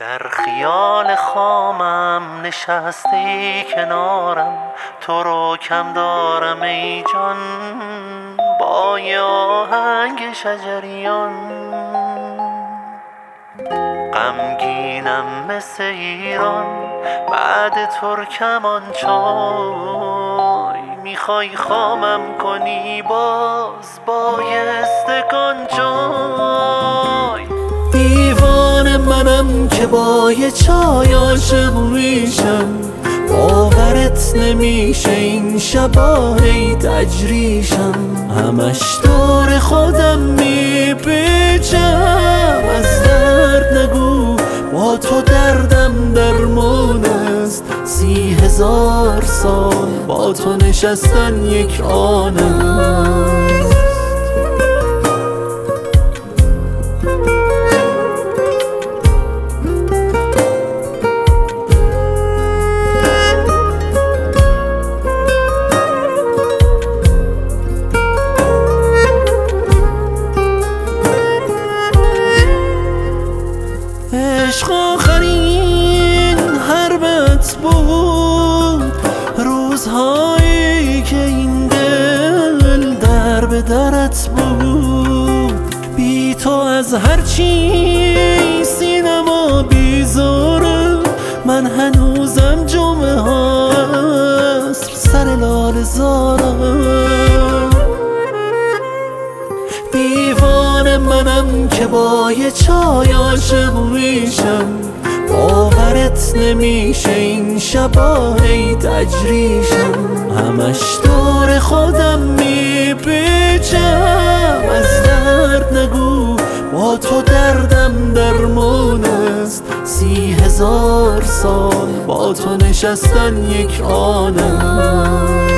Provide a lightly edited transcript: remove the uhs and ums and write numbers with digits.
در خیال خامم نشسته کنارم، تو رو کم دارم ای جان با یه آهنگ شجریان. غمگینم مثل ایران بعد ترکمانچای، میخوای خامم کنی باز با یه استکان چای. دیوان منم که با یه چای عاشق میشم، باورت نمیشه این شبا هی تجریشم. همش دور خودم میپیچم، از درد نگو با تو دردم درمون است. 30,000 سال با تو نشستن یک آن است. عشق آخرین حربت بود، روزهایی که این دل در به درت بود. بی تو از هرچی سینما بیزاره، من هنوزم جمعه ها عصر سر لاله زارم. دیوان منم که با یه چای عاشق میشم، باورت نمیشه این شبا هی تجریشم. همش دور خودم میپیچم، از درد نگو با تو دردم درمون است. 30,000 سال با تو نشستن یک آن است.